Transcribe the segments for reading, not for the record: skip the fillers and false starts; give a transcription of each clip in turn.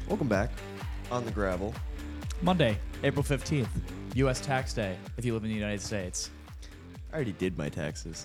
Welcome back on the gravel. Monday, April 15th, U.S. Tax Day, if you live in the United States. I already did my taxes.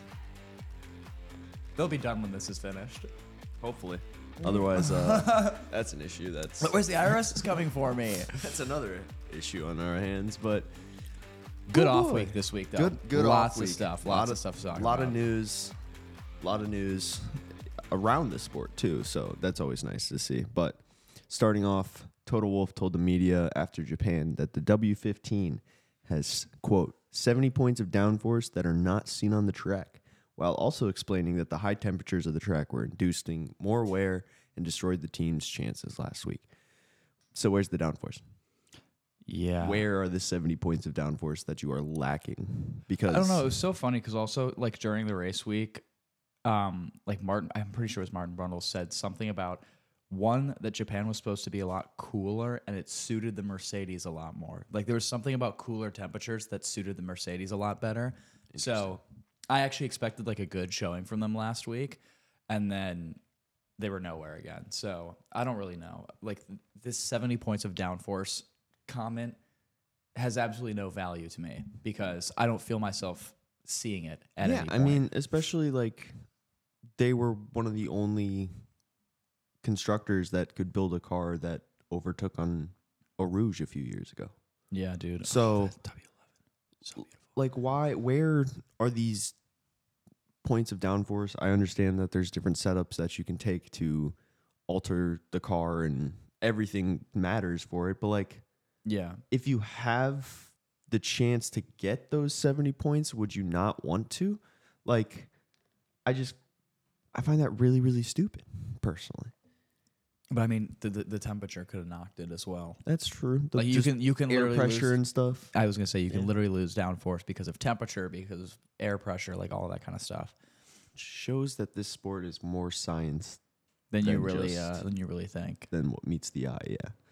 They'll be done when this is finished. Hopefully. Otherwise, that's an issue. Where's the IRS is coming for me? That's another issue on our hands. But Good oh off boy. week this week, though. Good Lots off week. of stuff. Lots of stuff to talk A lot about. of news. A lot of news around the sport too. So that's always nice to see. But starting off, Total Wolf told the media after Japan that the W15 has, quote, 70 points of downforce that are not seen on the track, while also explaining that the high temperatures of the track were inducing more wear and destroyed the team's chances last week. So where's the downforce? Yeah. Where are the 70 points of downforce that you are lacking? Because I don't know. It was so funny because also, like, during the race week, like Martin, I'm pretty sure it was Martin Brundle said something about one, that Japan was supposed to be a lot cooler and it suited the Mercedes a lot more. Like there was something about cooler temperatures that suited the Mercedes a lot better. So I actually expected like a good showing from them last week, and then they were nowhere again. So I don't really know. Like this 70 points of downforce comment has absolutely no value to me because I don't feel myself seeing it at any point. I mean, especially like they were one of the only constructors that could build a car that overtook on Eau Rouge a few years ago. Yeah, dude. So, that W11, so beautiful. like, where are these points of downforce? I understand that there's different setups that you can take to alter the car and everything matters for it. But, like, Yeah. if you have the chance to get those 70 points, would you not want to? Like, I find that really, really stupid, personally. But I mean, the temperature could have knocked it as well. That's true. Like you can air literally pressure lose, and stuff. I was gonna say you can literally lose downforce because of temperature, because of air pressure, like all that kind of stuff. Shows that this sport is more science Then you Than really just- think. than what meets the eye.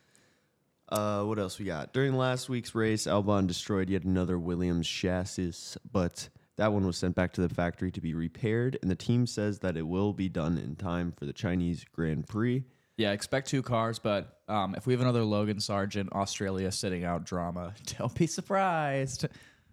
Yeah. What else we got? During last week's race, Albon destroyed yet another Williams chassis, but that one was sent back to the factory to be repaired, and the team says that it will be done in time for the Chinese Grand Prix. Yeah, expect 2 cars, but if we have another Logan Sargent Australia sitting out drama, don't be surprised.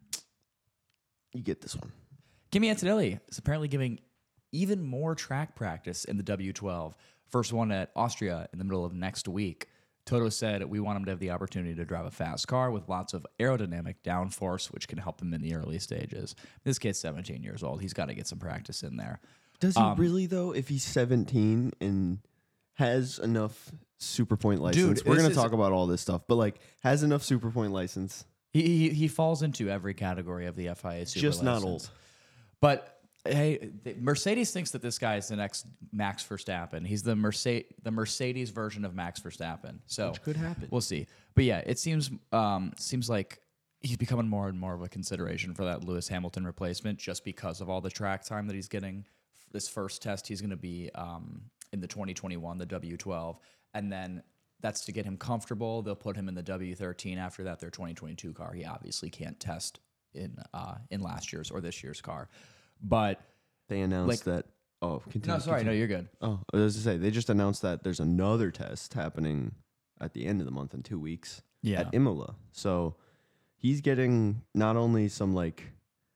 You get this one. Kimi Antonelli is apparently giving even more track practice in the W12. First one at Austria in the middle of next week. Toto said, we want him to have the opportunity to drive a fast car with lots of aerodynamic downforce, which can help him in the early stages. This kid's 17 years old. He's got to get some practice in there. Does he really, though, if he's 17 and has enough super point license? Dude, we're this going to is- talk about all this stuff, but like has enough super point license, He falls into every category of the FIA super just not license. old. But hey, Mercedes thinks that this guy is the next Max Verstappen. He's the Mercedes version of Max Verstappen. So Which could happen. We'll see. But yeah, it seems like he's becoming more and more of a consideration for that Lewis Hamilton replacement just because of all the track time that he's getting. This first test, he's going to be in the 2021, the W12, and then that's to get him comfortable. They'll put him in the W13 after that, their 2022 car. He obviously can't test in last year's or this year's car. But They announced that. Oh, continue. no, sorry, no, you're good. Oh, I was to say they just announced that there's another test happening at the end of the month in 2 weeks at Imola. So he's getting not only some like,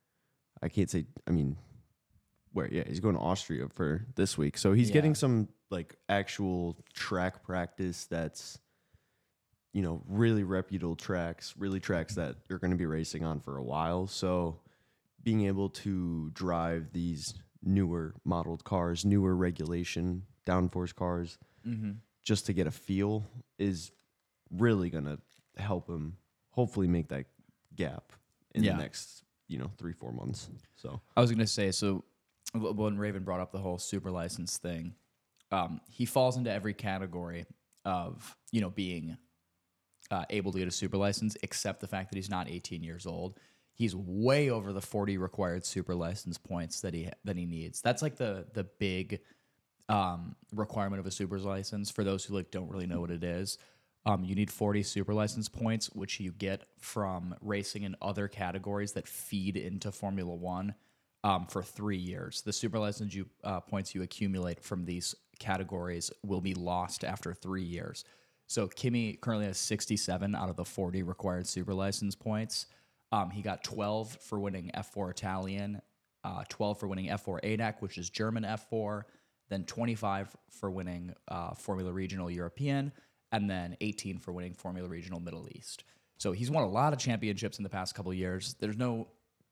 I can't say, I mean, where? Yeah, he's going to Austria for this week. So he's getting some like actual track practice that's, you know, really reputable tracks, really tracks that you're going to be racing on for a while. So being able to drive these newer modeled cars, newer regulation downforce cars, just to get a feel is really going to help him hopefully make that gap in the next, 3-4 months. So I was going to say, so when Raven brought up the whole super license thing, he falls into every category of, being able to get a super license, except the fact that he's not 18 years old. He's way over the 40 required super license points that he needs. That's like the big requirement of a super license for those who don't really know what it is. You need 40 super license points, which you get from racing in other categories that feed into Formula One for 3 years. The super license points you accumulate from these categories will be lost after 3 years. So Kimi currently has 67 out of the 40 required super license points. He got 12 for winning F4 Italian, 12 for winning F4 ADAC, which is German F4, then 25 for winning Formula Regional European, and then 18 for winning Formula Regional Middle East. So he's won a lot of championships in the past couple of years. There's no,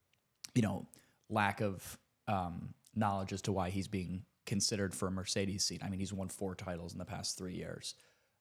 lack of knowledge as to why he's being considered for a Mercedes seat. I mean, he's won 4 titles in the past 3 years.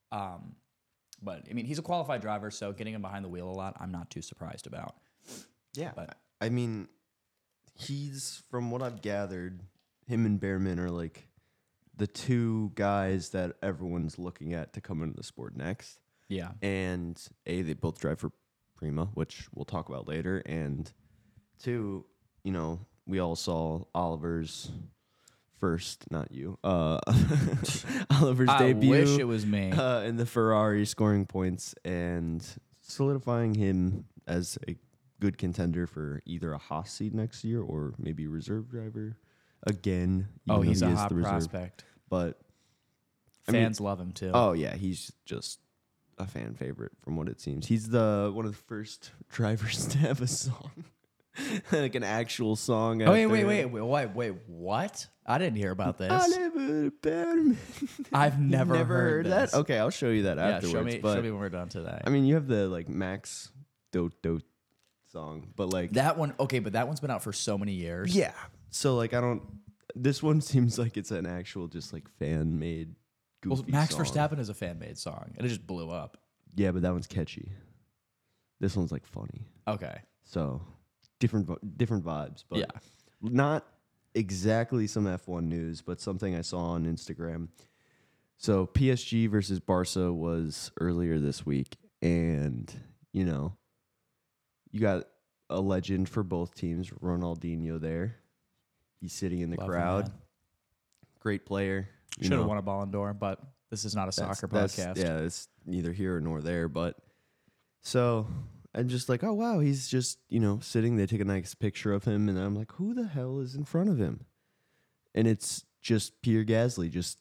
But I mean, he's a qualified driver, so getting him behind the wheel a lot, I'm not too surprised about. Yeah, but I mean, he's, from what I've gathered, him and Behrman are like the 2 guys that everyone's looking at to come into the sport next. Yeah. And A, they both drive for Prima, which we'll talk about later. And 2, we all saw Oliver's first, not you, Oliver's debut. I wish it was me. In the Ferrari, scoring points and solidifying him as a good contender for either a Haas seat next year or maybe reserve driver again. He's a hot prospect. But fans love him too. Oh yeah, he's just a fan favorite from what it seems. He's one of the first drivers to have a song, like an actual song. Oh wait, what? I didn't hear about this. Oliver Behrman. I've never heard that. Okay, I'll show you that afterwards. Show me when we're done today. I mean, you have the like Max Dote song, but like that one. Okay, but that one's been out for so many years. Yeah. So like, this one seems like it's an actual just like fan made. Well, Max song. Verstappen is a fan made song, and it just blew up. Yeah, but that one's catchy. This one's like funny. Okay. So different vibes, but yeah, not exactly some F1 news, but something I saw on Instagram. So PSG versus Barca was earlier this week, and you got a legend for both teams, Ronaldinho there. He's sitting in the crowd. Him, great player. Should have won a Ballon d'Or, but this is not a soccer podcast. Yeah, it's neither here nor there. But so I'm just like, oh, wow, he's just, sitting. They take a nice picture of him. And I'm like, who the hell is in front of him? And it's just Pierre Gasly, just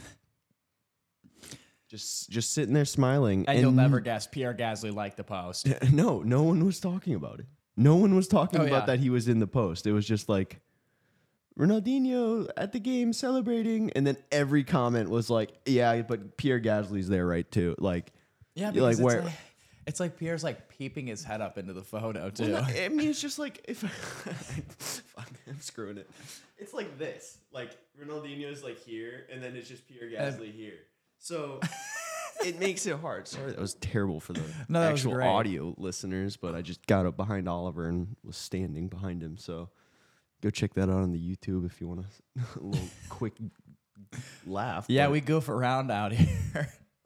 sitting there smiling. And you'll never guess Pierre Gasly liked the post. No one was talking about it. No one was talking about that he was in the post. It was just like, Ronaldinho at the game celebrating, and then every comment was like, "Yeah, but Pierre Gasly's there, right, too." Like, yeah, because like, it's like Pierre's like peeping his head up into the photo too. Well, I mean, it's just like if I'm screwing it. It's like this. Like Ronaldinho's like here, and then it's just Pierre Gasly here. So it makes it hard. Sorry, that was terrible for the actual audio listeners, but I just got up behind Oliver and was standing behind him. So. Go check that out on the YouTube if you want a little quick laugh. Yeah, we goof around out here.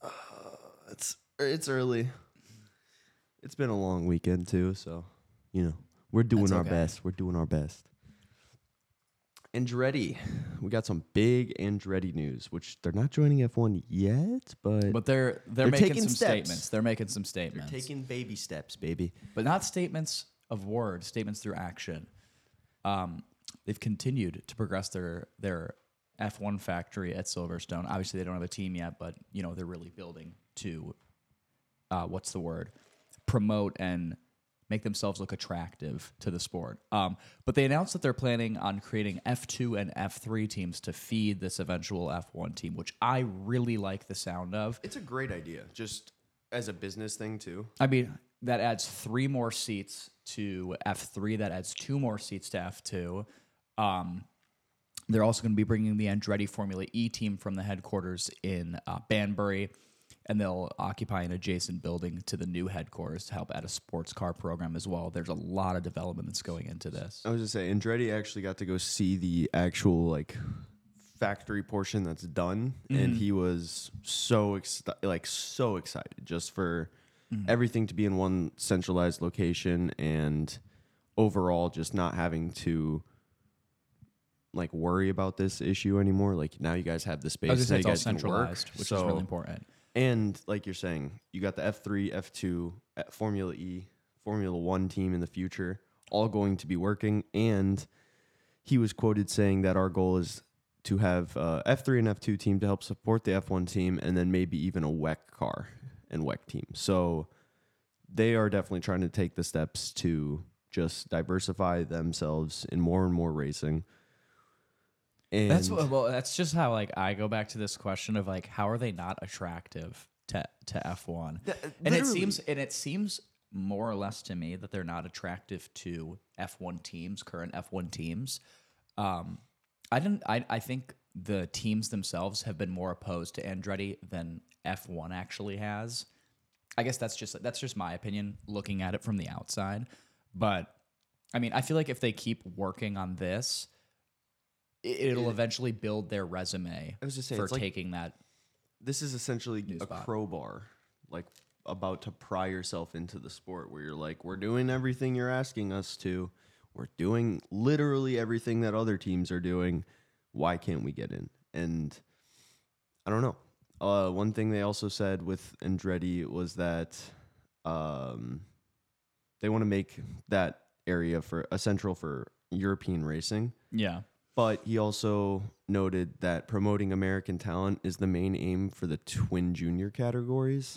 It's early. It's been a long weekend too, so we're doing our best. We're doing our best. Andretti, we got some big Andretti news, which they're not joining F1 yet, but they're making some statements. They're making some statements. They're taking baby steps, baby. But not statements of words, statements through action. They've continued to progress their F1 factory at Silverstone. Obviously, they don't have a team yet, but they're really building to promote and make themselves look attractive to the sport. But they announced that they're planning on creating F2 and F3 teams to feed this eventual F1 team, which I really like the sound of. It's a great idea, just as a business thing too. I mean, that adds 3 more seats to F3. That adds 2 more seats to F2. They're also going to be bringing the Andretti Formula E team from the headquarters in Banbury, and they'll occupy an adjacent building to the new headquarters to help add a sports car program as well. There's a lot of development that's going into this. I was going to say, Andretti actually got to go see the actual factory portion that's done, and he was so excited just for everything to be in one centralized location, and overall just not having to worry about this issue anymore. Like now you guys have the space. It's all centralized, which is really important. And like you're saying, you got the F3, F2, Formula E, Formula 1 team in the future, all going to be working. And he was quoted saying that our goal is to have F3 and F2 team to help support the F1 team, and then maybe even a WEC car and WEC teams. So they are definitely trying to take the steps to just diversify themselves in more and more racing. And that's just how like I go back to this question of like, how are they not attractive to F1? And it seems more or less to me that they're not attractive to F1 teams, current F1 teams. I think the teams themselves have been more opposed to Andretti than F1 actually has. I guess that's just my opinion looking at it from the outside. But I mean, I feel like if they keep working on this, it'll eventually build their resume for taking that. This is essentially a crowbar, like about to pry yourself into the sport where you're like, we're doing everything you're asking us to. We're doing literally everything that other teams are doing. Why can't we get in? And I don't know. One thing they also said with Andretti was that they want to make that area for essential for European racing. Yeah. But he also noted that promoting American talent is the main aim for the twin junior categories.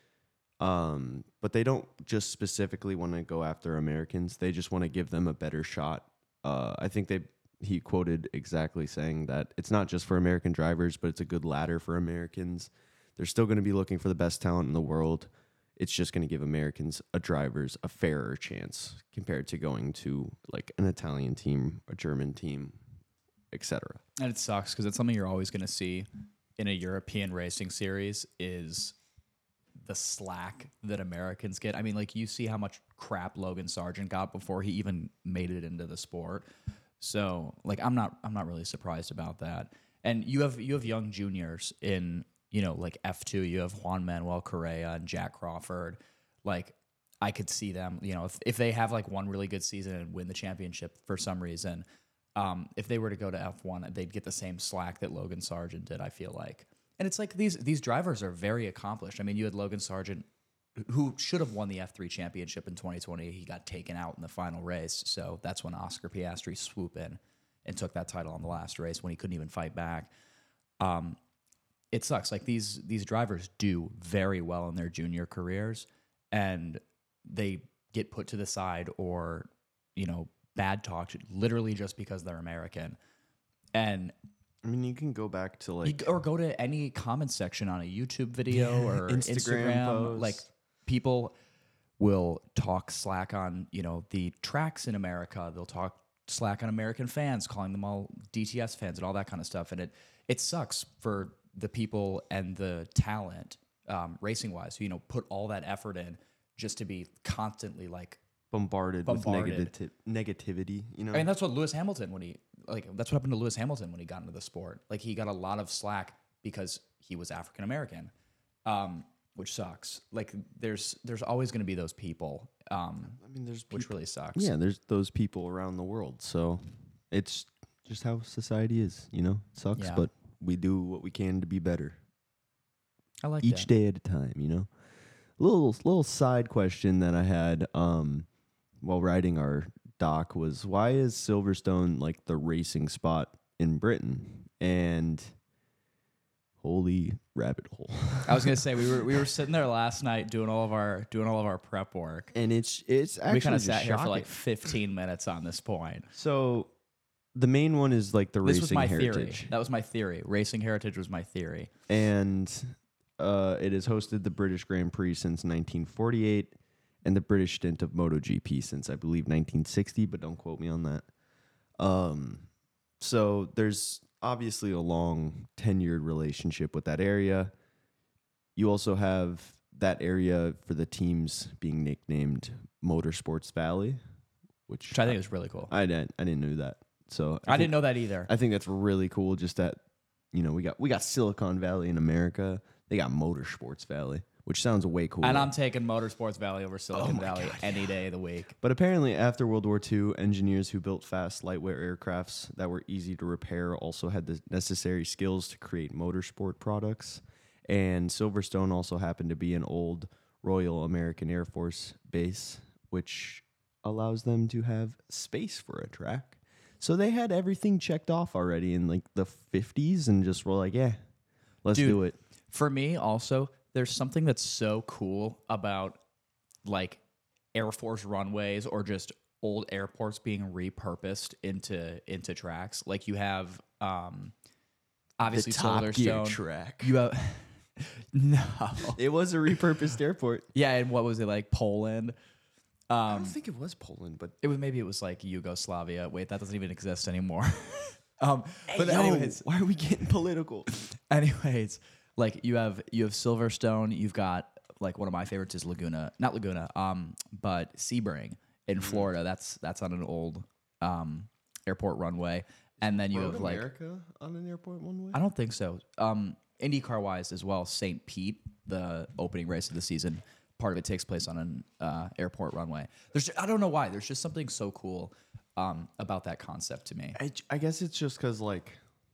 But they don't just specifically want to go after Americans. They just want to give them a better shot. I think he quoted exactly saying that it's not just for American drivers, but it's a good ladder for Americans. They're still going to be looking for the best talent in the world. It's just going to give Americans, drivers, a fairer chance compared to going to like an Italian team, a German team, etc. And it sucks because it's something you're always going to see in a European racing series is the slack that Americans get. I mean, like you see how much crap Logan Sargent got before he even made it into the sport. So, like, I'm not really surprised about that. And you have young juniors in, like F2. You have Juan Manuel Correa and Jack Crawford. Like, I could see them, if they have like one really good season and win the championship for some reason, if they were to go to F1, they'd get the same slack that Logan Sargent did, I feel like. And it's like these drivers are very accomplished. I mean, you had Logan Sargent, who should have won the F3 championship in 2020. He got taken out in the final race. So that's when Oscar Piastri swooped in and took that title on the last race when he couldn't even fight back. It sucks. Like these drivers do very well in their junior careers, and they get put to the side or, bad talked literally just because they're American. And I mean, you can go back to or go to any comment section on a YouTube video or Instagram post. Like people will talk slack on, the tracks in America. They'll talk slack on American fans, calling them all DTS fans and all that kind of stuff. And it sucks for the people and the talent, racing wise, who, put all that effort in just to be constantly like bombarded. With negativity, I mean, that's what Lewis Hamilton that's what happened to Lewis Hamilton when he got into the sport. Like he got a lot of slack because he was African American, which sucks. Like there's always going to be those people. I mean, which really sucks. Yeah, there's those people around the world. So it's just how society is. It sucks, but we do what we can to be better. I like each day at a time. Little side question that I had while writing our doc was, why is Silverstone like the racing spot in Britain? And holy rabbit hole. I was gonna say we were sitting there last night doing all of our prep work, and it's actually we kind of sat here for like 15 minutes on this point. So the main one is like the racing heritage. Theory. That was my theory. Racing heritage was my theory, and it has hosted the British Grand Prix since 1948. And the British stint of MotoGP since, I believe, 1960, but don't quote me on that. So there's obviously a long, tenured relationship with that area. You also have that area for the teams being nicknamed Motorsports Valley, which I think is really cool. I didn't know that. So I didn't know that either. I think that's really cool. Just that, we got Silicon Valley in America. They got Motorsports Valley, which sounds way cooler. And I'm taking Motorsports Valley over Silicon Valley any day of the week. But apparently, after World War II, engineers who built fast, lightweight aircrafts that were easy to repair also had the necessary skills to create motorsport products. And Silverstone also happened to be an old Royal American Air Force base, which allows them to have space for a track. So they had everything checked off already in like the 50s and just were like, yeah, let's do it. For me, also, there's something that's so cool about like Air Force runways or just old airports being repurposed into tracks. Like you have obviously the Top Gear Silverstone track. You have no. It was a repurposed airport. Yeah, and what was it like Poland? I don't think it was Poland, but Maybe it was like Yugoslavia. Wait, that doesn't even exist anymore. But anyways, why are we getting political? Anyways, like you have Silverstone. You've got like one of my favorites is not Laguna, but Sebring in Florida. That's on an old airport runway. And then you have like America on an airport runway. I don't think so. IndyCar wise as well. St. Pete, the opening race of the season, part of it takes place on an airport runway. I don't know why. There's just something so cool about that concept to me. I guess it's just because like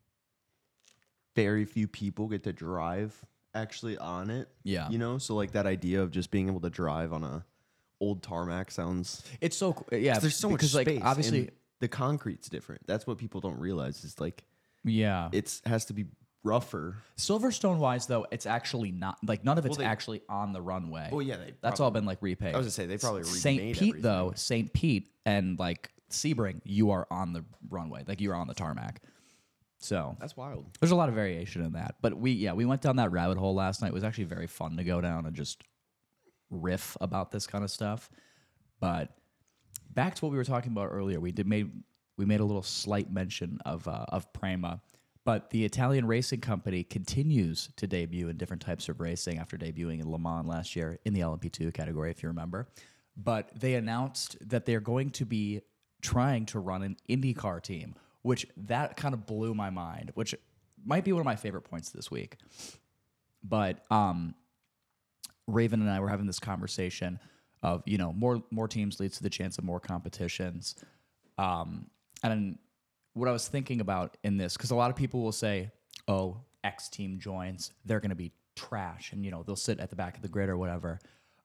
very few people get to drive actually on it. Yeah. You know, so like that idea of just being able to drive on a old tarmac sounds. It's so cool. Yeah. There's so much space. Like obviously and the concrete's different. That's what people don't realize. Is like yeah, it has to be rougher. Silverstone wise though, it's actually not like none of it's actually on the runway. Well, yeah, that's all been like repaved. I was gonna say they probably St. remade Pete everything. though, St. Pete and like Sebring, you are on the runway, like you're on the tarmac. So That's wild. there's a lot of variation in that. But we went down that rabbit hole last night. It was actually very fun to go down and just riff about this kind of stuff. But back to what we were talking about earlier, we made a little slight mention of Prema. But the Italian racing company continues to debut in different types of racing after debuting in Le Mans last year in the LMP2 category, if you remember. But they announced that they're going to be trying to run an IndyCar team, which that kind of blew my mind, which might be one of my favorite points this week. But Raven and I were having this conversation of, you know, more teams leads to the chance of more competitions. And what I was thinking about in this, because a lot of people will say, oh, X team joins, they're going to be trash. And, you know, they'll sit at the back of the grid or whatever.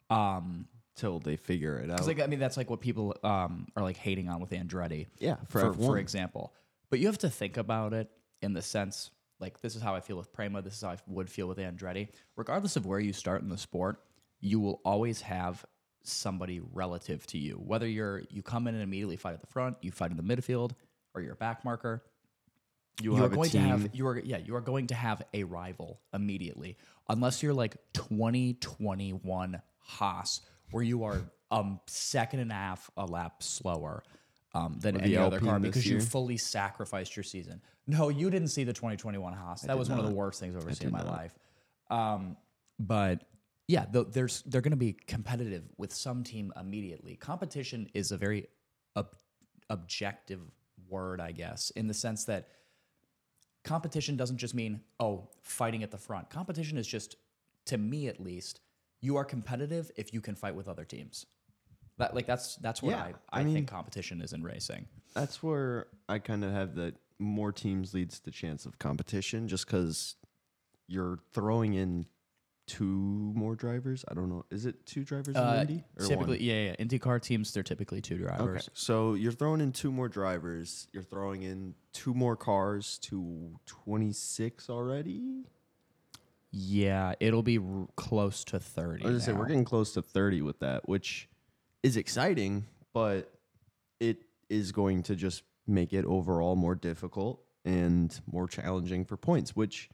Till they figure it out. Like, I mean, that's like what people are like hating on with Andretti. Yeah, for example. But you have to think about it in the sense, like, this is how I feel with Prema. This is how I would feel with Andretti. Regardless of where you start in the sport, you will always have somebody relative to you. Whether you come in and immediately fight at the front, you fight in the midfield, or you're a back marker, you are going to have a rival immediately, unless you're like 2021 Haas, where you are second and a half a lap slower than any other car because you fully sacrificed your season. No, you didn't see the 2021 Haas. That was one of the worst things I've ever seen in my life. But yeah, they're going to be competitive with some team immediately. Competition is a very objective word, I guess, in the sense that competition doesn't just mean, oh, fighting at the front. Competition is just, to me at least, you are competitive if you can fight with other teams. That's what I mean, think competition is in racing. That's where I kind of have that more teams leads to chance of competition, just because you're throwing in two more drivers. I don't know. Is it two drivers in Indy? Or typically, one? yeah. IndyCar teams, they're typically two drivers. Okay. So you're throwing in two more drivers. You're throwing in two more cars to 26 already. Yeah, it'll be close to 30. I was gonna say we're getting close to 30 with that, which is exciting, but it is going to just make it overall more difficult and more challenging for points. Which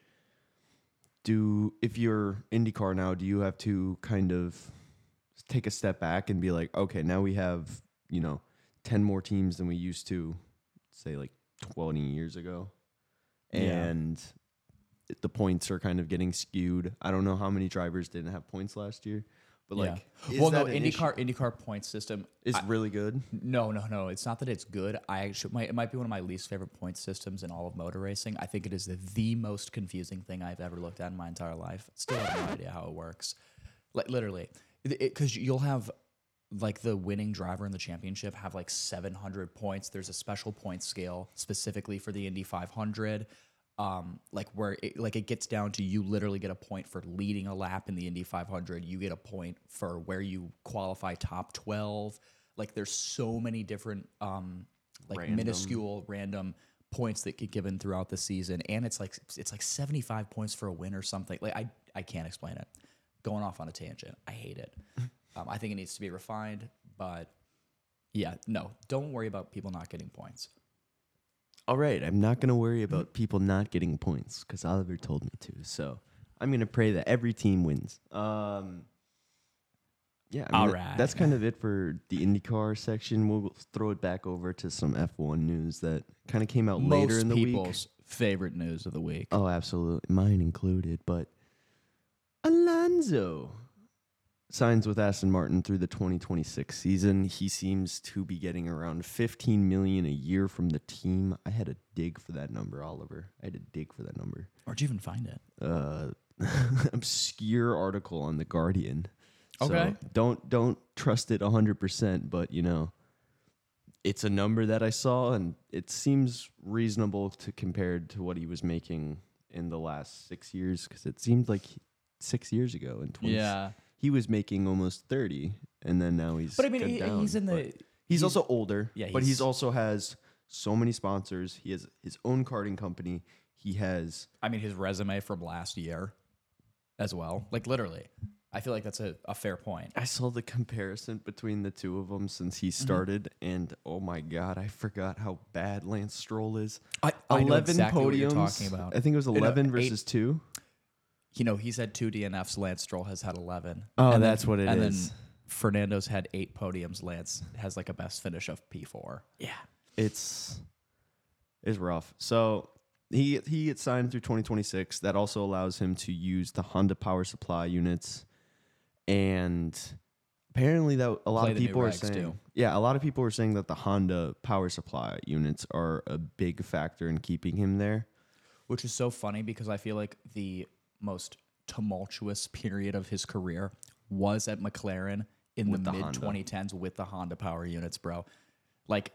if you're IndyCar now, do you have to kind of take a step back and be like, okay, now we have 10 more teams than we used to, say like 20 years ago, and the points are kind of getting skewed. I don't know how many drivers didn't have points last year, but IndyCar point system is really good. No. It's not that it's good. It might be one of my least favorite point systems in all of motor racing. I think it is the most confusing thing I've ever looked at in my entire life. Still have no idea how it works. Like literally, because you'll have like the winning driver in the championship have like 700 points. There's a special point scale specifically for the Indy 500. Where it gets down to you literally get a point for leading a lap in the Indy 500. You get a point for where you qualify top 12. Like there's so many different minuscule random points that get given throughout the season, and it's like 75 points for a win or something. Like I can't explain it. going off on a tangent. I hate it. I think it needs to be refined, but yeah, no, don't worry about people not getting points. All right, I'm not going to worry about people not getting points because Oliver told me to. So I'm going to pray that every team wins. Yeah, I mean, all right. That's kind of it for the IndyCar section. We'll throw it back over to some F1 news that kind of came out later in the week. Most people's favorite news of the week. Oh, absolutely. Mine included. But Alonso signs with Aston Martin through the 2026 season. He seems to be getting around $15 million a year from the team. I had to dig for that number, Oliver. I had to dig for that number. Where'd you even find it? Obscure article on The Guardian. Okay. So don't trust it 100%, but it's a number that I saw, and it seems reasonable to compared to what he was making in the last 6 years, because it seemed like 6 years ago in 20. Yeah. He was making almost 30, and then now he's. But I mean, he's in the. He's also older. Yeah, but he's also has so many sponsors. He has his own karting company. He has. I mean, his resume from last year, as well. Like literally, I feel like that's a fair point. I saw the comparison between the two of them since he started, and oh my god, I forgot how bad Lance Stroll is. I 11 know exactly podiums. what you're talking about. I think it was 11 versus 2. He's had 2 DNFs. Lance Stroll has had 11. Oh, that's what it is. And is. then Fernando's had 8 podiums. Lance has like a best finish of P4. Yeah, it's rough. So he gets signed through 2026. That also allows him to use the Honda power supply units, and apparently that a lot of people are saying. Too. Yeah, a lot of people are saying that the Honda power supply units are a big factor in keeping him there. Which is so funny because I feel like the most tumultuous period of his career was at McLaren in the mid-2010s with the Honda power units, bro. Like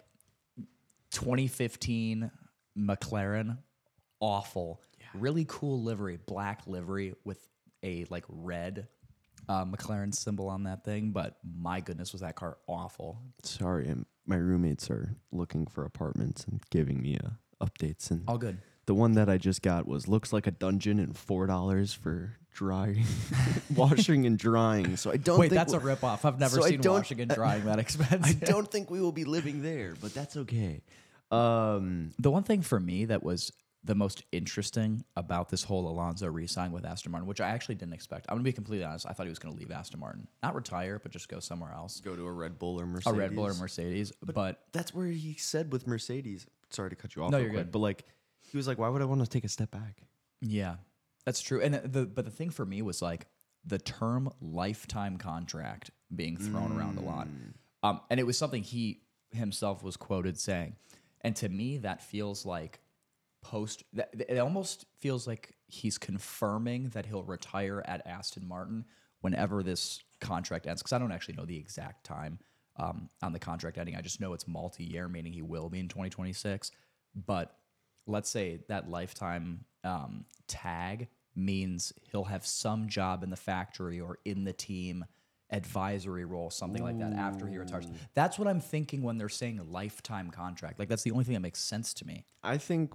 2015 McLaren, awful. Yeah. Really cool livery, black livery with a like red McLaren symbol on that thing, but my goodness, was that car awful. Sorry, my roommates are looking for apartments and giving me updates. And all good. The one that I just got looks like a dungeon and $4 for drying, washing and drying. So I don't. Wait, that's a ripoff. I've never seen washing and drying that expensive. I don't think we will be living there, but that's okay. The one thing for me that was the most interesting about this whole Alonso re-sign with Aston Martin, which I actually didn't expect. I'm gonna be completely honest. I thought he was gonna leave Aston Martin, not retire, but just go somewhere else. Go to a Red Bull or Mercedes. A Red Bull or Mercedes, but that's where he said with Mercedes. Sorry to cut you off. No, you're good. But like. He was like, why would I want to take a step back? Yeah, that's true. And but the thing for me was like the term lifetime contract being thrown around a lot. And it was something he himself was quoted saying. And to me, that feels like it almost feels like he's confirming that he'll retire at Aston Martin whenever this contract ends. Because I don't actually know the exact time on the contract ending. I just know it's multi-year, meaning he will be in 2026. But let's say that lifetime tag means he'll have some job in the factory or in the team advisory role, something like that after he retires. That's what I'm thinking when they're saying lifetime contract. Like that's the only thing that makes sense to me. I think,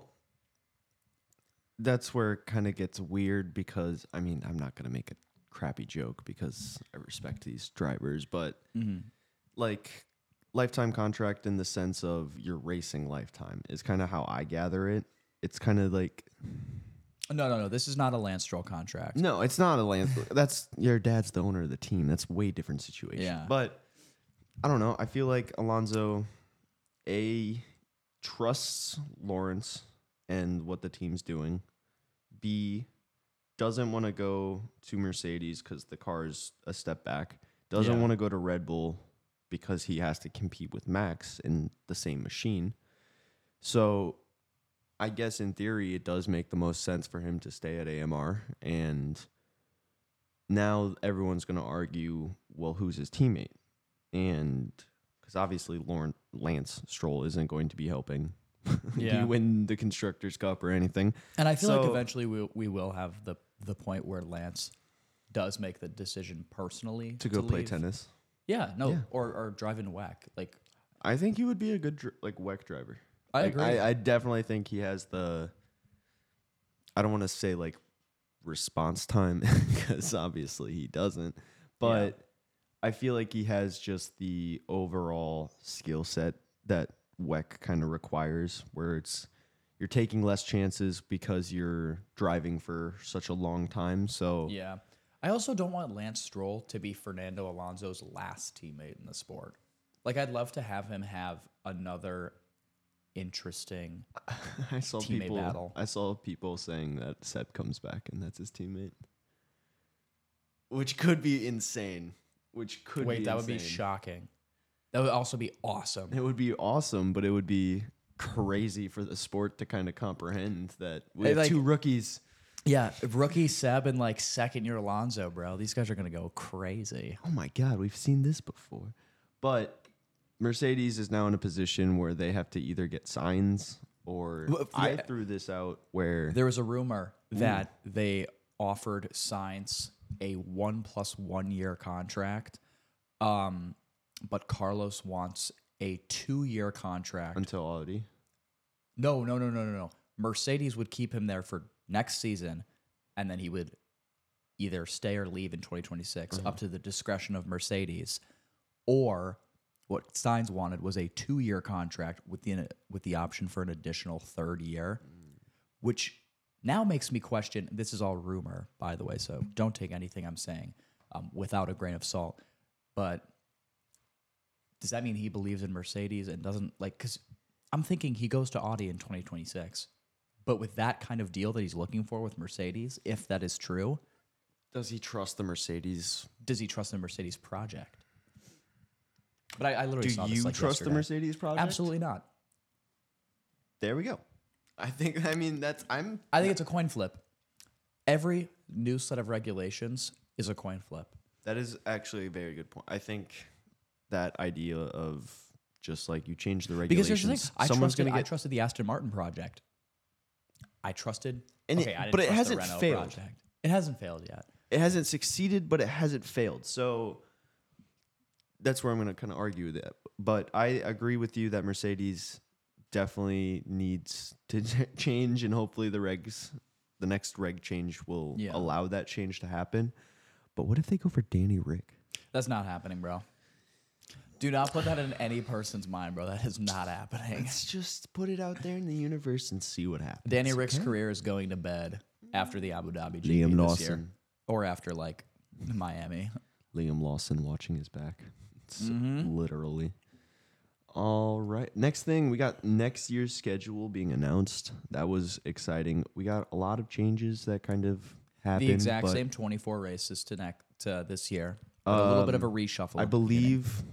that's where it kind of gets weird because, I mean, I'm not going to make a crappy joke because I respect these drivers, but like lifetime contract in the sense of your racing lifetime is kind of how I gather it. It's kind of like... No. This is not a Lance Stroll contract. No, it's not a Lance. That's your dad's the owner of the team. That's a way different situation. Yeah. But I don't know. I feel like Alonso, trusts Lawrence and what the team's doing. B, doesn't want to go to Mercedes because the car is a step back. Doesn't want to go to Red Bull because he has to compete with Max in the same machine. So I guess in theory, it does make the most sense for him to stay at AMR. And now everyone's going to argue, well, who's his teammate? And because obviously Lance Stroll isn't going to be helping you win the Constructors' Cup or anything. And I feel like eventually we will have the point where Lance does make the decision personally to go play tennis. Yeah, no, yeah. Or drive in WEC. Like, I think he would be a good WEC driver. I agree. I definitely think he has the. I don't want to say like response time because obviously he doesn't. But I feel like he has just the overall skill set that WEC kind of requires, where you're taking less chances because you're driving for such a long time. So yeah. I also don't want Lance Stroll to be Fernando Alonso's last teammate in the sport. Like, I'd love to have him have another interesting teammate battle. I saw people saying that Seb comes back and that's his teammate, which could be insane. Wait, that would be shocking. That would also be awesome. It would be awesome, but it would be crazy for the sport to kind of comprehend that we have two rookies. Yeah, rookie Seb and like second year Alonso, bro. These guys are gonna go crazy. Oh my God, we've seen this before. But Mercedes is now in a position where they have to either get signs or I threw this out where there was a rumor that they offered Sainz a 1+1 year contract. But Carlos wants a 2-year contract until Audi. No. Mercedes would keep him there for next season, and then he would either stay or leave in 2026, up to the discretion of Mercedes. Or what Sainz wanted was a 2-year contract with the option for an additional 3rd year, which now makes me question. This is all rumor, by the way, so don't take anything I'm saying without a grain of salt. But does that mean he believes in Mercedes and doesn't like? Because I'm thinking he goes to Audi in 2026, but with that kind of deal that he's looking for with Mercedes, if that is true, does he trust the Mercedes? Does he trust the Mercedes project? But I literally saw this. Do you like trust yesterday. the Mercedes project? Absolutely not. There we go. I think it's a coin flip. Every new set of regulations is a coin flip. That is actually a very good point. I think that idea of just like you change the regulations. Because here's the thing, I trusted the Aston Martin project. I trusted, but it hasn't failed. Project. It hasn't failed yet. It hasn't succeeded, but it hasn't failed. So that's where I'm going to kind of argue that. But I agree with you that Mercedes definitely needs to change, and hopefully the next reg change will allow that change to happen. But what if they go for Danny Rick? That's not happening, bro. Do not put that in any person's mind, bro. That is not happening. Let's just put it out there in the universe and see what happens. Danny Rick's career is going to bed after the Abu Dhabi GP this year. Or after, like, Miami. Liam Lawson watching his back. Literally. All right. Next thing, we got next year's schedule being announced. That was exciting. We got a lot of changes that kind of happened. The exact same 24 races to this year. A little bit of a reshuffle. I believe...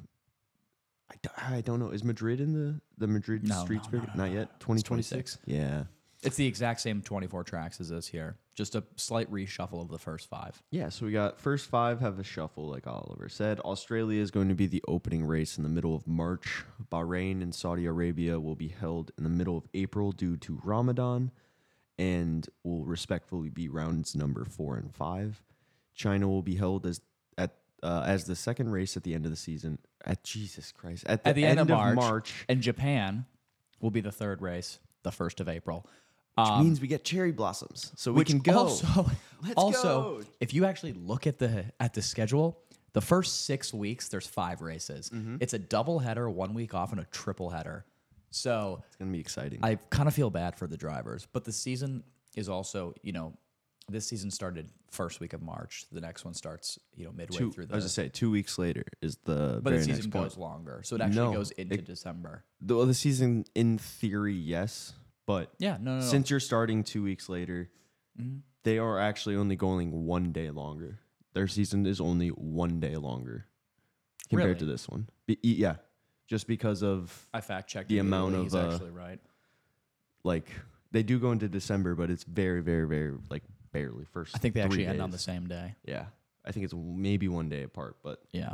I don't know. Is Madrid in the Madrid Street Spirit? Not yet. 2026? Yeah. It's the exact same 24 tracks as this year. Just a slight reshuffle of the first 5. Yeah, so we got first 5 have a shuffle, like Oliver said. Australia is going to be the opening race in the middle of March. Bahrain and Saudi Arabia will be held in the middle of April due to Ramadan and will respectfully be rounds number 4 and 5. China will be held as the second race at the end of the season. At the end of March. And Japan will be the third race, the 1st of April. Which means we get cherry blossoms, so we can go. Let's go. If you actually look at the schedule, the first 6 weeks there's 5 races. It's a double header, 1 week off, and a triple header. So it's gonna be exciting. I kind of feel bad for the drivers, but the season is also, this season started first week of March. The next one starts, midway through. I was gonna say 2 weeks later is the. But the season goes longer, so it actually goes into December. The season, in theory, yes, but no. Since you're starting 2 weeks later, they are actually only going 1 day longer. Their season is only 1 day longer compared to this one. Yeah, just because of I fact checked the amount of. He's actually right. Like they do go into December, but it's very, very, very like. Barely first. I think they actually end on the same day. Yeah, I think it's maybe 1 day apart, but yeah.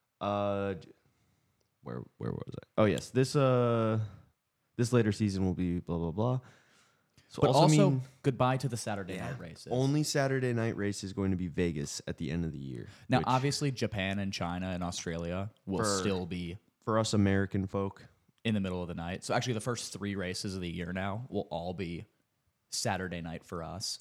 Where was I? Oh yes, this later season will be blah blah blah. So but also goodbye to the Saturday night races. Only Saturday night race is going to be Vegas at the end of the year. Now, obviously, Japan and China and Australia will still be for us American folk in the middle of the night. So actually, the first 3 races of the year now will all be Saturday night for us.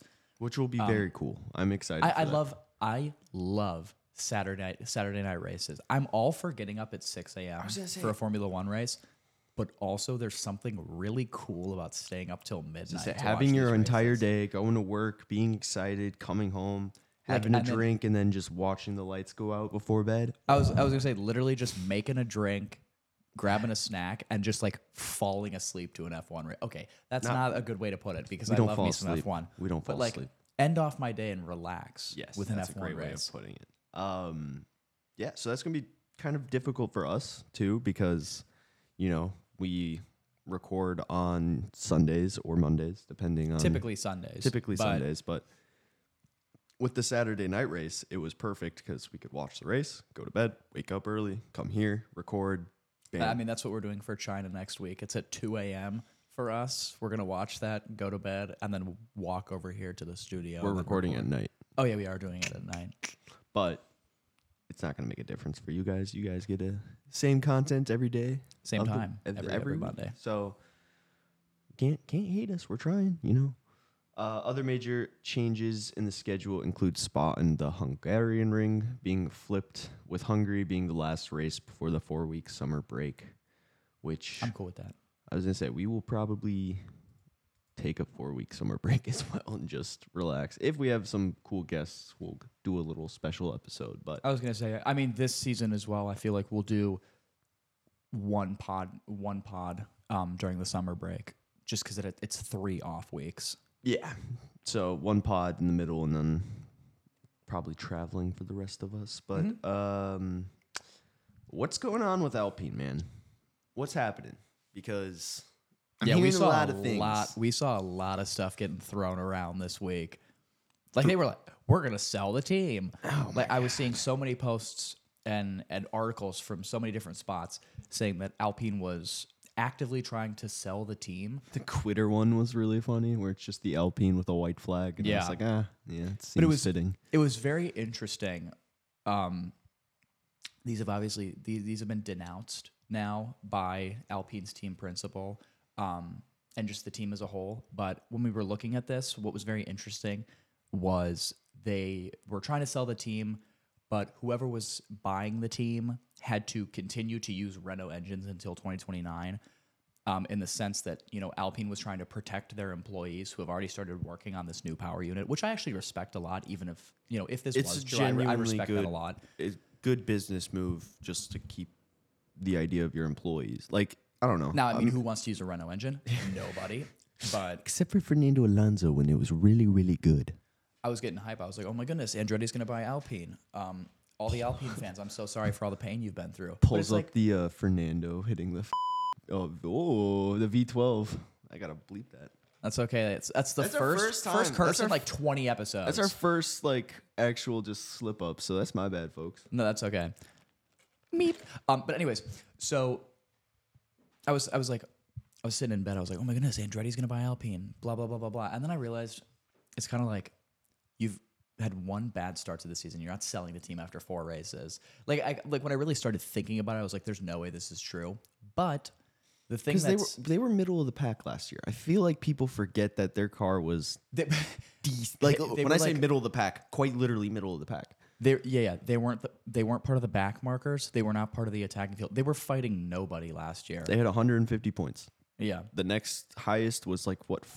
which will be very cool. I'm excited. I love Saturday night races. I'm all for getting up at 6 a.m. for a Formula One race, but also there's something really cool about staying up till midnight. Having your entire day, going to work, being excited, coming home, having a drink, and then just watching the lights go out before bed. I was gonna say literally just making a drink, grabbing a snack, and just like falling asleep to an F1 race. Okay, that's not a good way to put it because I love me some F1. We don't fall asleep. End off my day and relax. Yes, with an that's F1 a great race. way of putting it. Yeah, so that's gonna be kind of difficult for us too because, we record on Sundays or Mondays, depending on typically Sundays. But with the Saturday night race, it was perfect because we could watch the race, go to bed, wake up early, come here, record. Bam. I mean, that's what we're doing for China next week. It's at 2 a.m. for us. We're gonna watch that, go to bed, and then walk over here to the studio. We're recording at night. Oh yeah, we are doing it at night. But it's not going to make a difference for you guys. You guys get the same content every day. Same time. Every Monday. So can't hate us. We're trying, Other major changes in the schedule include Spa and the Hungarian Ring being flipped, with Hungary being the last race before the 4-week summer break, which... I'm cool with that. I was going to say, we will probably take a 4-week summer break as well and just relax. If we have some cool guests, we'll do a little special episode. But I was gonna say, I mean, this season as well, I feel like we'll do one pod during the summer break, just because it's 3 off weeks. Yeah, so one pod in the middle, and then probably traveling for the rest of us. But what's going on with Alpine, man? What's happening? Because we saw a lot of things. We saw a lot of stuff getting thrown around this week. Like they were like, "We're gonna sell the team." Like I was seeing so many posts and articles from so many different spots saying that Alpine was actively trying to sell the team. The Quitter one was really funny, where it's just the Alpine with a white flag, and it's like, it seems fitting. It was very interesting. These have been denounced now by Alpine's team principal. And just the team as a whole. But when we were looking at this, what was very interesting was they were trying to sell the team, but whoever was buying the team had to continue to use Renault engines until 2029, in the sense that, Alpine was trying to protect their employees who have already started working on this new power unit, which I actually respect a lot, even if, if this was true, I respect that a lot. It's a good business move just to keep the idea of your employees. Like, I don't know. Now, I mean, who wants to use a Renault engine? Nobody. But except for Fernando Alonso when it was really, really good. I was getting hype. I was like, oh my goodness, Andretti's going to buy Alpine. All the Alpine fans, I'm so sorry for all the pain you've been through. Pulls up the Fernando hitting the the V12. I got to bleep that. That's okay. That's the first curse in like 20 episodes. That's our first actual just slip up. So that's my bad, folks. No, that's okay. Meep. But anyways, so I was sitting in bed. I was like, oh my goodness, Andretti's going to buy Alpine, blah, blah, blah, blah, blah. And then I realized it's kind of like you've had one bad start to the season. You're not selling the team after 4 races. Like when I really started thinking about it, I was like, there's no way this is true. But the thing that's... they were middle of the pack last year. I feel like people forget that their car was... when I say middle of the pack, quite literally middle of the pack. They weren't part of the back markers. They were not part of the attacking field. They were fighting nobody last year. They had 150 points. Yeah. The next highest was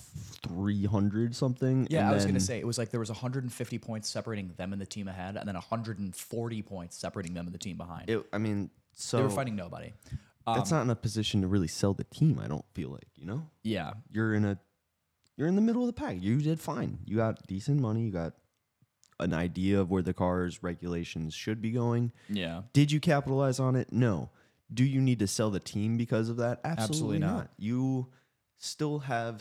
300 something. Yeah, I was gonna say it was like there was 150 points separating them and the team ahead, and then 140 points separating them and the team behind. They were fighting nobody. That's not in a position to really sell the team. I don't feel like, Yeah. You're in the middle of the pack. You did fine. You got decent money. You got an idea of where the car's regulations should be going. Yeah. Did you capitalize on it? No. Do you need to sell the team because of that? Absolutely not. You still have,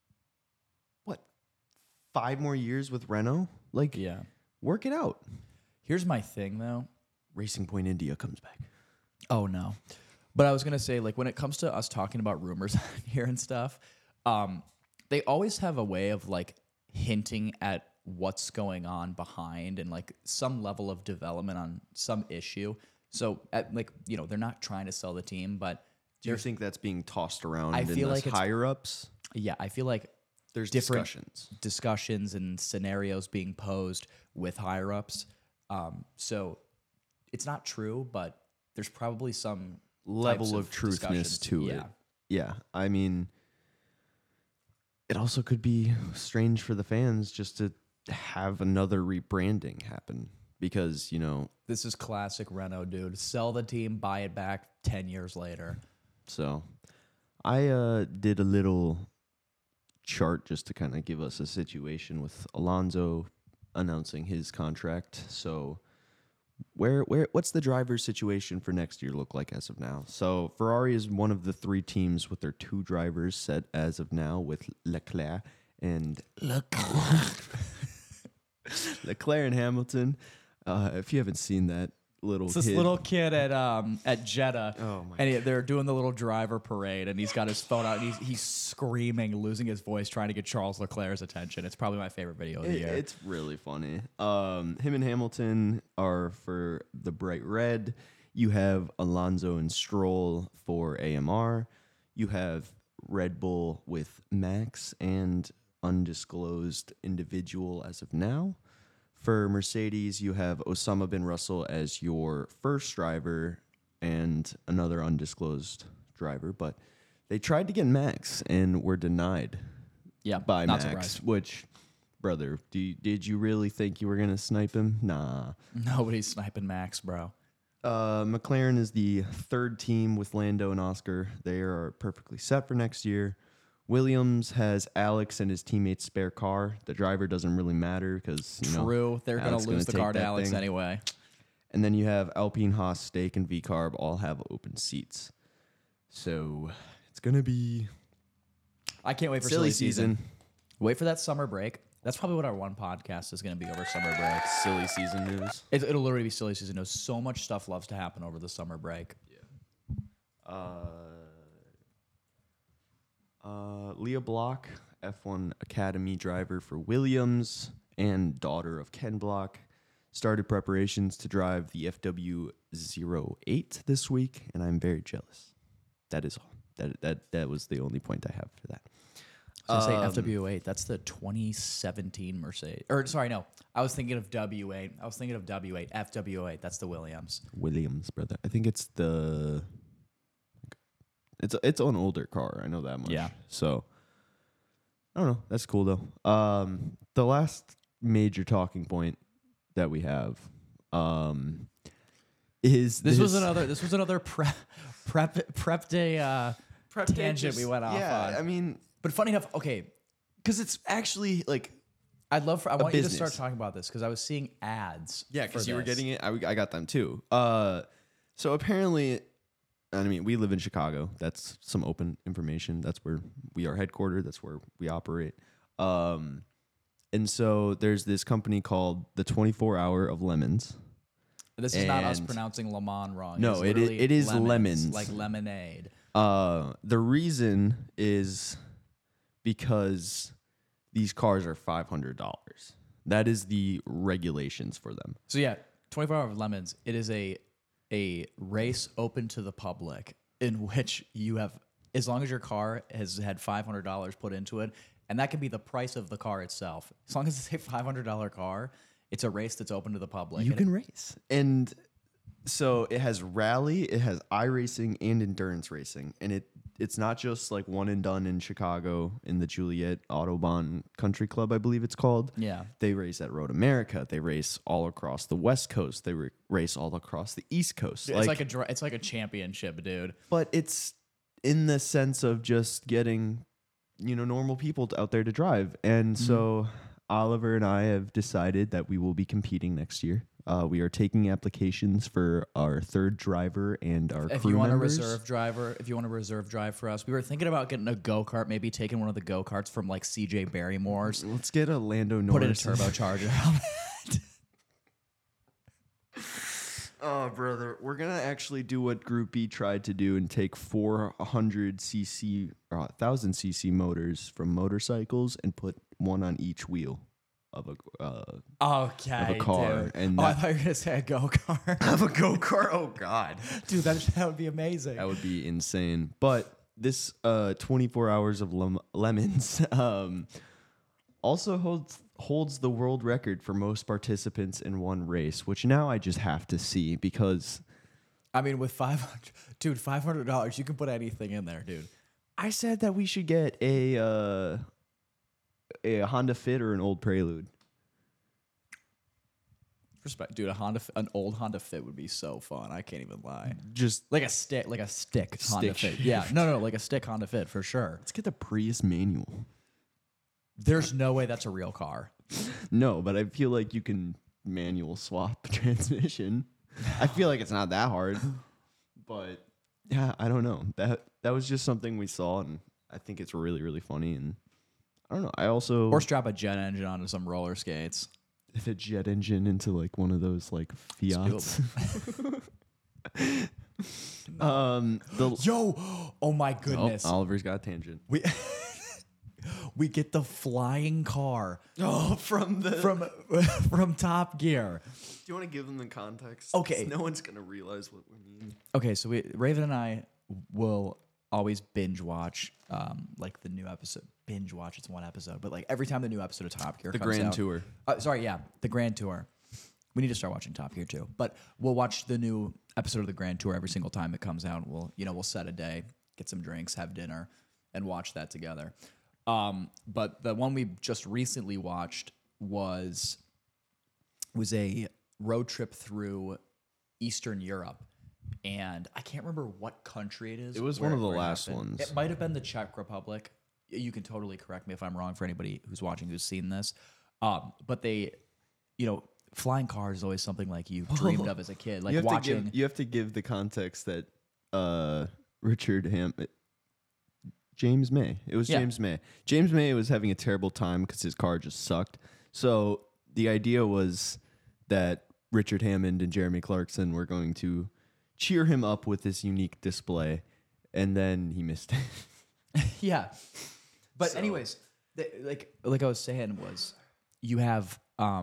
5 more years with Renault? Work it out. Here's my thing, though. Racing Point India comes back. Oh, no. But I was going to say, when it comes to us talking about rumors here and stuff, they always have a way of, hinting at what's going on behind and, some level of development on some issue. So, they're not trying to sell the team, but... Do you think that's being tossed around in the higher-ups? Yeah, I feel like there's different discussions and scenarios being posed with higher ups. So it's not true, but there's probably some level of truthness to it. Yeah. I mean, it also could be strange for the fans just to have another rebranding happen because, you know. This is classic Renault, dude. Sell the team, buy it back 10 years later. So I did a little chart just to kind of give us a situation with Alonso announcing his contract. So what's the driver's situation for next year look like as of now? So Ferrari is one of the 3 teams with their 2 drivers set as of now with Leclerc and Hamilton. If you haven't seen that little it's this little kid at Jeddah, and they're doing the little driver parade, and he's got his phone out, and he's screaming, losing his voice, trying to get Charles Leclerc's attention. It's probably my favorite video of the year. It's really funny. Him and Hamilton are for the bright red. You have Alonso and Stroll for AMR. You have Red Bull with Max and undisclosed individual as of now. For Mercedes, you have Osama bin Russell as your first driver and another undisclosed driver, but they tried to get Max and were denied by Max, surprised. Which, brother, did you really think you were going to snipe him? Nah. Nobody's sniping Max, bro. McLaren is the 3rd team with Lando and Oscar. They are perfectly set for next year. Williams has Alex and his teammate's spare car. The driver doesn't really matter because, they're going to lose the car to Alex anyway. And then you have Alpine, Haas, Stake, and VCarb all have open seats. So it's going to be I can't wait for silly season. Wait for that summer break. That's probably what our one podcast is going to be over summer break. Silly season news. It'll literally be silly season news. So much stuff loves to happen over the summer break. Yeah. Leah Block, F1 Academy driver for Williams and daughter of Ken Block, started preparations to drive the FW08 this week, and I'm very jealous. That is all. That was the only point I have for that. So say FW08. That's the 2017 Mercedes. Or sorry, no. I was thinking of W8. W8. FW08. That's the Williams. Williams, brother. I think it's the. It's an older car. I know that much. Yeah. So I don't know. That's cool though. The last major talking point that we have is this was another prep day tangent we went off on. I mean, but funny enough, okay, because it's actually like I want you to start talking about this because I was seeing ads. Yeah, because you were getting it. I got them too. So apparently. I mean, we live in Chicago. That's some open information. That's where we are headquartered. That's where we operate. And so there's this company called the 24 Hour of Lemons. This is not us pronouncing Le Mans wrong. No, it is lemons. Like lemonade. The reason is because these cars are $500. That is the regulations for them. So yeah, 24 Hour of Lemons. It is a race open to the public in which you have, as long as your car has had $500 put into it, and that can be the price of the car itself. As long as it's a $500 car, it's a race that's open to the public. You can race. And so it has rally, it has iRacing and endurance racing. And it's not just like one and done in Chicago in the Juliet Autobahn Country Club, I believe it's called. Yeah. They race at Road America. They race all across the West Coast. They race all across the East Coast. It's like a championship, dude. But it's in the sense of just getting, normal people out there to drive. And so Oliver and I have decided that we will be competing next year. We are taking applications for our 3rd driver and our crew members. If you want to reserve drive for us, we were thinking about getting a go-kart, maybe taking one of the go-karts from like CJ Barrymore's. Let's get a Lando Norris. Put in a turbocharger on it. Oh, brother. We're going to actually do what Group B tried to do and take 400cc or 1,000cc motors from motorcycles and put one on each wheel of a car. Dude. And I thought you were going to say a go-kart. Of a go-kart? Oh, God. Dude, that would be amazing. That would be insane. But this 24 hours of lemons also holds the world record for most participants in one race, which now I just have to see because I mean, with $500, you can put anything in there, dude. I said that we should get a Honda Fit or an old Prelude. Respect, dude. An old Honda Fit would be so fun. I can't even lie. Just like a stick Honda Fit. Yeah, no, like a stick Honda Fit for sure. Let's get the Prius manual. There's no way that's a real car. No, but I feel like you can manual swap transmission. I feel like it's not that hard, but yeah, I don't know. That was just something we saw, and I think it's really, really funny. And I don't know. I also or strap a jet engine onto some roller skates. If a jet engine into like one of those like Fiats. Oh my goodness! Oh, Oliver's got a tangent. We get the flying car. From Top Gear. Do you want to give them the context? Okay. No one's gonna realize what we mean. Okay, so Raven and I will always binge watch like the new episode. Binge watch, it's one episode, but like every time the new episode of Top Gear comes out. The Grand Tour. The Grand Tour. We need to start watching Top Gear too. But we'll watch the new episode of the Grand Tour every single time it comes out. We'll set a day, get some drinks, have dinner, and watch that together. But the one we just recently watched was a road trip through Eastern Europe. And I can't remember what country it is. It was one of the last ones. It might have been the Czech Republic. You can totally correct me if I'm wrong for anybody who's watching who's seen this. But they, flying cars is always something like you dreamed of as a kid. Like you have to give the context that James May. It was James May. James May was having a terrible time because his car just sucked. So the idea was that Richard Hammond and Jeremy Clarkson were going to cheer him up with this unique display, and then he missed it. Yeah. But anyways, like I was saying, was you have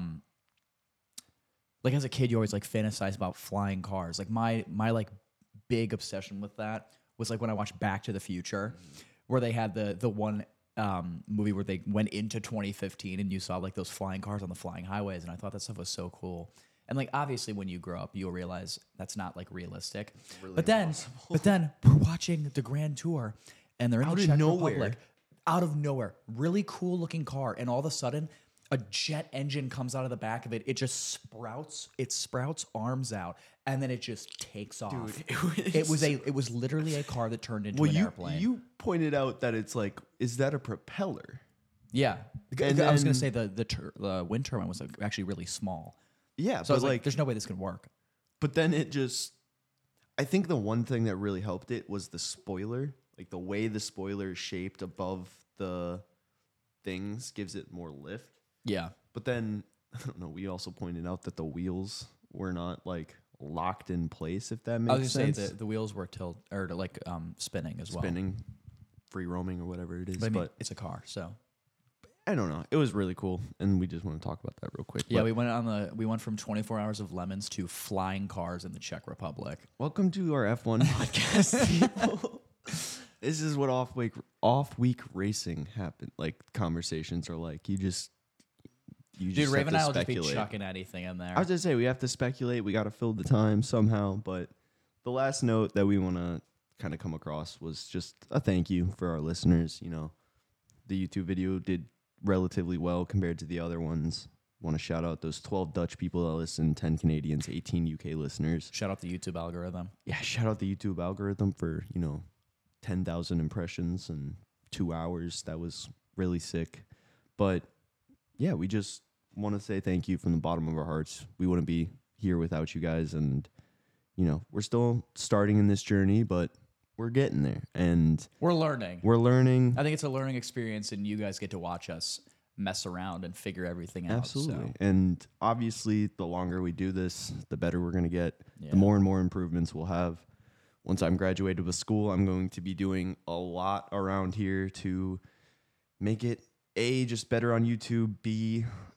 like as a kid you always like fantasize about flying cars. Like my like big obsession with that was like when I watched Back to the Future, where they had the one movie where they went into 2015 and you saw like those flying cars on the flying highways, and I thought that stuff was so cool. And like obviously when you grow up you'll realize that's not like realistic. Really but then we're watching the Grand Tour and they're in the Czech Republic. Out of nowhere, really cool looking car, and all of a sudden a jet engine comes out of the back of it. It just sprouts arms out, and then it just takes off. Dude, it was literally a car that turned into an airplane. You pointed out that it's like, is that a propeller? Yeah, I was gonna say the wind turbine was actually really small. Yeah, so I was like, there's no way this could work. But then I think the one thing that really helped it was the spoiler. Like the way the spoiler is shaped above the things gives it more lift. Yeah. But then, I don't know, we also pointed out that the wheels were not like locked in place, if that makes sense. I was going to say the wheels were spinning as well. Spinning, free roaming or whatever it is. But I mean, it's a car, so. I don't know. It was really cool, and we just want to talk about that real quick. Yeah, we went from 24 hours of lemons to flying cars in the Czech Republic. Welcome to our F1 podcast, people. This is what off week racing happen. Like conversations are like. You just Raven and I will just be chucking anything in there. I was gonna say we have to speculate. We got to fill the time somehow. But the last note that we want to kind of come across was just a thank you for our listeners. The YouTube video did relatively well compared to the other ones. Want to shout out those 12 Dutch people that listen, 10 Canadians, 18 UK listeners. Shout out the YouTube algorithm. Yeah, shout out the YouTube algorithm for 10,000 impressions in 2 hours. That was really sick. But yeah, we just want to say thank you from the bottom of our hearts. We wouldn't be here without you guys. And, we're still starting in this journey, but we're getting there. And we're learning. I think it's a learning experience, and you guys get to watch us mess around and figure everything out. Absolutely. So. And obviously, the longer we do this, the better we're going to get. Yeah. The more and more improvements we'll have. Once I'm graduated with school, I'm going to be doing a lot around here to make it A, just better on YouTube, B,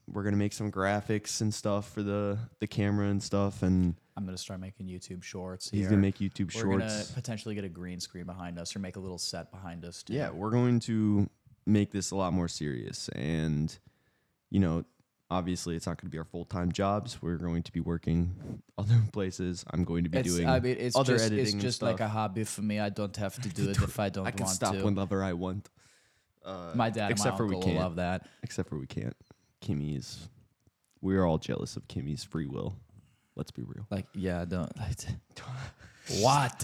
we're gonna make some graphics and stuff for the camera and stuff, and I'm gonna start making YouTube shorts. He's gonna make YouTube We're shorts. Gonna potentially get a green screen behind us or make a little set behind us too. Yeah, we're going to make this a lot more serious, and obviously it's not going to be our full-time jobs. We're going to be working other places. I'm going to be doing other editing. It's just like a hobby for me. I don't have to do it if I don't want to. I can stop whenever I want. My dad and my uncle will love that. Except for we can't. Kimmy's. We're all jealous of Kimmy's free will. Let's be real. Like, yeah, don't. What?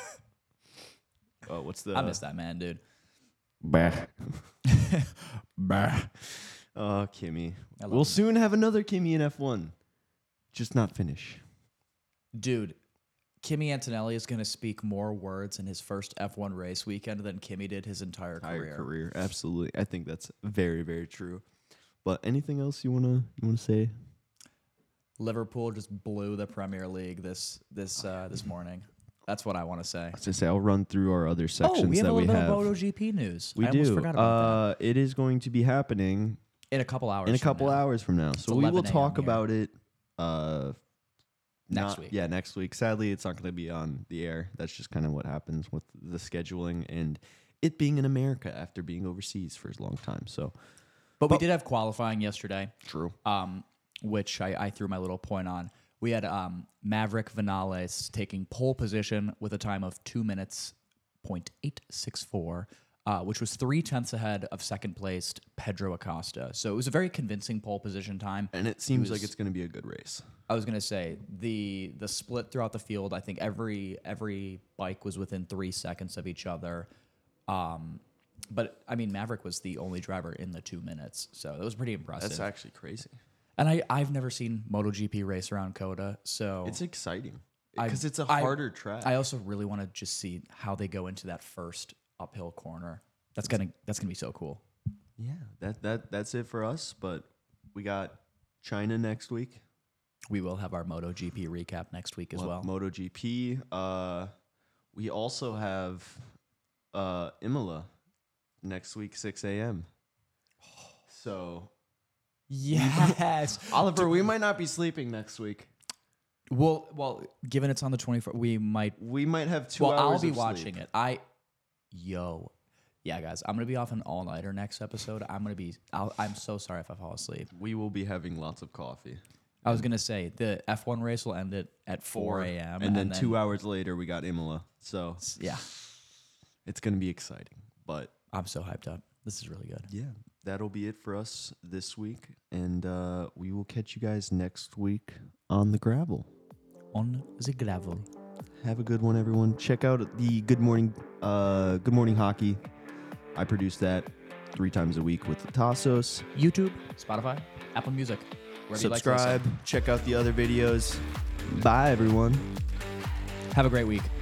What's the? I miss that man, dude. Bah. Bah. Oh, Kimmy. We'll soon have another Kimmy in F1. Just not finish. Dude, Kimi Antonelli is going to speak more words in his first F1 race weekend than Kimi did his entire career. Absolutely. I think that's very, very true. But anything else you wanna say? Liverpool just blew the Premier League this morning. That's what I want to say. I was gonna say I'll run through our other sections we have that a we little have. bit of MotoGP news. We I do. almost forgot about that. It is going to be happening in a couple hours. Hours from now. So we will talk about it next week. Yeah, next week. Sadly, it's not going to be on the air. That's just kind of what happens with the scheduling and it being in America after being overseas for a long time. So, but we did have qualifying yesterday. True. Which I threw my little point on. We had Maverick Vinales taking pole position with a time of 2 minutes, 0.864. Which was 0.3 ahead of second placed Pedro Acosta. So it was a very convincing pole position time. And it seems like it's going to be a good race. I was going to say, the split throughout the field, I think every bike was within 3 seconds of each other. But, I mean, Maverick was the only driver in the 2 minutes. So it was pretty impressive. That's actually crazy. And I've never seen MotoGP race around COTA. So it's exciting because it's a harder track. I also really want to just see how they go into that first uphill corner. That's gonna be so cool. Yeah, that's it for us. But we got China next week. We will have our MotoGP recap next week as well. MotoGP. We also have Imola next week, 6 a.m. So yes, Oliver, we might not be sleeping next week. Well, given it's on the 24th, we might have 2 hours. I'll be watching it. Yeah, guys, I'm gonna be off an all-nighter next episode. I'm so sorry if I fall asleep. We will be having lots of coffee. I was gonna say the F1 race will end at 4 a.m. and then 2 hours later we got Imola. So yeah, it's gonna be exciting. But I'm so hyped up. This is really good. Yeah, that'll be it for us this week, and we will catch you guys next week on the gravel. On the gravel. Have a good one, everyone. Check out the Good Morning Hockey. I produce that 3 times a week with the Tassos. YouTube, Spotify, Apple Music. Subscribe. Check out the other videos. Bye, everyone. Have a great week.